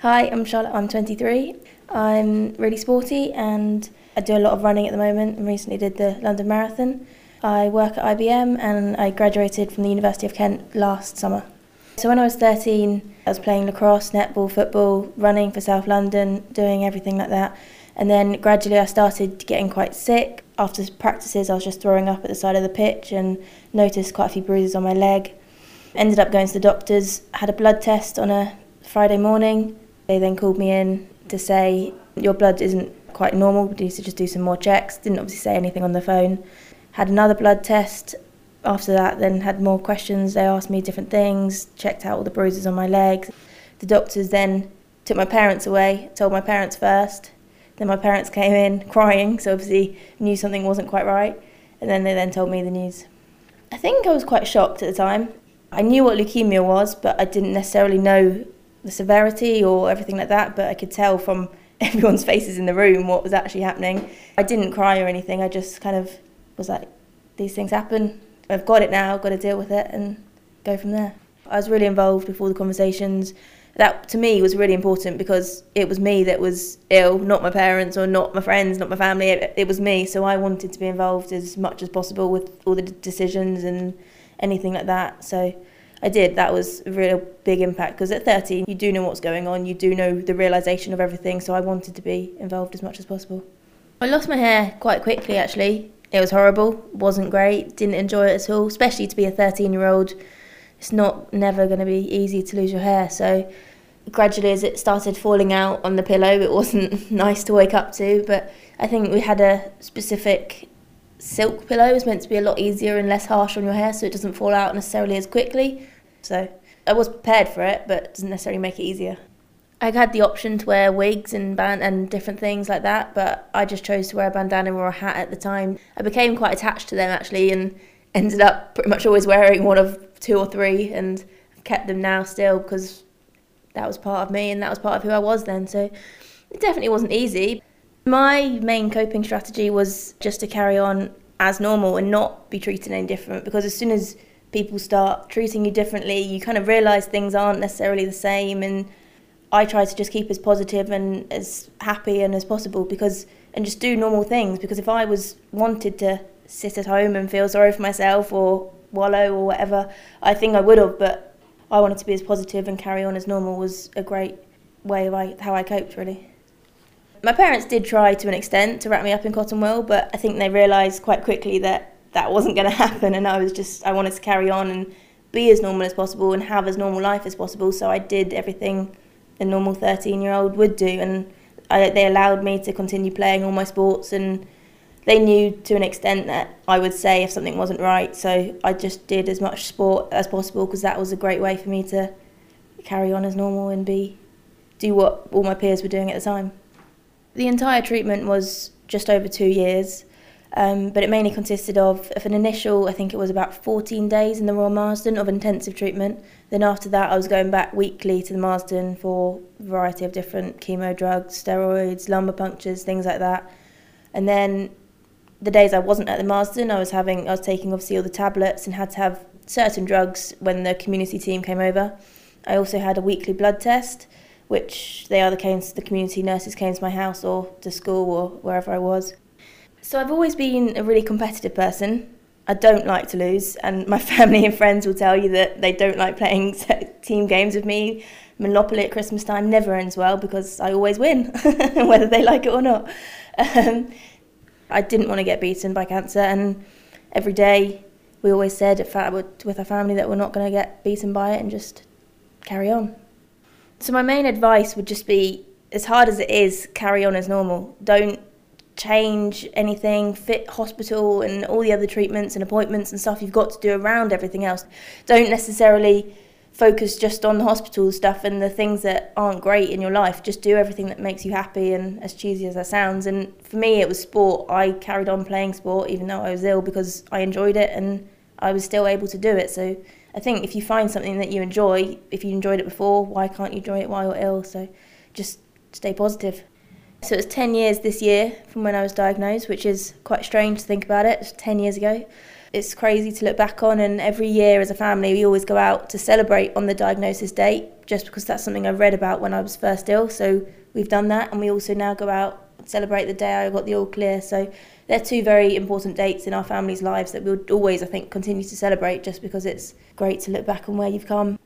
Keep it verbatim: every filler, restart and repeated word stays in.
Hi, I'm Charlotte, I'm twenty-three. I'm really sporty and I do a lot of running at the moment and recently did the London Marathon. I work at I B M and I graduated from the University of Kent last summer. So when I was thirteen, I was playing lacrosse, netball, football, running for South London, doing everything like that. And then gradually I started getting quite sick. After practices I was just throwing up at the side of the pitch and noticed quite a few bruises on my leg. Ended up going to the doctors, had a blood test on a Friday morning. They then called me in to say, your blood isn't quite normal, we need to just do some more checks. Didn't obviously say anything on the phone. Had another blood test. After that, then had more questions. They asked me different things, checked out all the bruises on my legs. The doctors then took my parents away, told my parents first. Then my parents came in crying, so obviously knew something wasn't quite right. And then they then told me the news. I think I was quite shocked at the time. I knew what leukemia was, but I didn't necessarily know the severity or everything like that, but I could tell from everyone's faces in the room what was actually happening. I didn't cry or anything, I just kind of was like, these things happen, I've got it now, I've got to deal with it and go from there. I was really involved with all the conversations. That to me was really important because it was me that was ill, not my parents or not my friends, not my family, it, it was me, so I wanted to be involved as much as possible with all the decisions and anything like that. So I did. That was a real big impact because at thirteen you do know what's going on, you do know the realisation of everything, so I wanted to be involved as much as possible. I lost my hair quite quickly actually. It was horrible, wasn't great, didn't enjoy it at all, especially to be a thirteen year old. It's not never going to be easy to lose your hair, so gradually as it started falling out on the pillow it wasn't nice to wake up to, but I think we had a specific silk pillow. It was meant to be a lot easier and less harsh on your hair so it doesn't fall out necessarily as quickly. So I was prepared for it, but it doesn't necessarily make it easier. I had the option to wear wigs and band and different things like that, but I just chose to wear a bandana or a hat at the time. I became quite attached to them actually and ended up pretty much always wearing one of two or three, and I've kept them now still because that was part of me and that was part of who I was then. So it definitely wasn't easy. My main coping strategy was just to carry on as normal and not be treated any different, because as soon as people start treating you differently, you kind of realise things aren't necessarily the same, and I try to just keep as positive and as happy and as possible because and just do normal things, because if I was wanted to sit at home and feel sorry for myself or wallow or whatever, I think I would have, but I wanted to be as positive and carry on as normal was a great way of I, how I coped really. My parents did try to an extent to wrap me up in cotton wool, but I think they realised quite quickly that that wasn't going to happen, and I was just I wanted to carry on and be as normal as possible and have as normal life as possible, so I did everything a normal thirteen year old would do, and I, they allowed me to continue playing all my sports, and they knew to an extent that I would say if something wasn't right, so I just did as much sport as possible because that was a great way for me to carry on as normal and be do what all my peers were doing at the time. The entire treatment was just over two years. Um, but it mainly consisted of, of an initial, I think it was about fourteen days in the Royal Marsden of intensive treatment. Then after that I was going back weekly to the Marsden for a variety of different chemo drugs, steroids, lumbar punctures, things like that. And then the days I wasn't at the Marsden, I was having, I was taking obviously all the tablets and had to have certain drugs when the community team came over. I also had a weekly blood test, which they either came to the community nurses came to my house or to school or wherever I was. So I've always been a really competitive person. I don't like to lose, and my family and friends will tell you that they don't like playing team games with me. Monopoly at Christmas time never ends well because I always win, whether they like it or not. Um, I didn't want to get beaten by cancer, and every day we always said with our family that we're not going to get beaten by it and just carry on. So my main advice would just be, as hard as it is, carry on as normal. Don't change anything, fit hospital and all the other treatments and appointments and stuff you've got to do around everything else. Don't necessarily focus just on the hospital stuff and the things that aren't great in your life. Just do everything that makes you happy, and as cheesy as that sounds. And for me it was sport. I carried on playing sport even though I was ill because I enjoyed it and I was still able to do it. So I think if you find something that you enjoy, if you enjoyed it before, why can't you enjoy it while you're ill? So just stay positive. So it was ten years this year from when I was diagnosed, which is quite strange to think about it. It's ten years ago. It's crazy to look back on, and every year as a family we always go out to celebrate on the diagnosis date. just because that's something I read about when I was first ill. So we've done that, and we also now go out and celebrate the day I got the all clear. So they're two very important dates in our family's lives that we'll always, I think, continue to celebrate, just because it's great to look back on where you've come.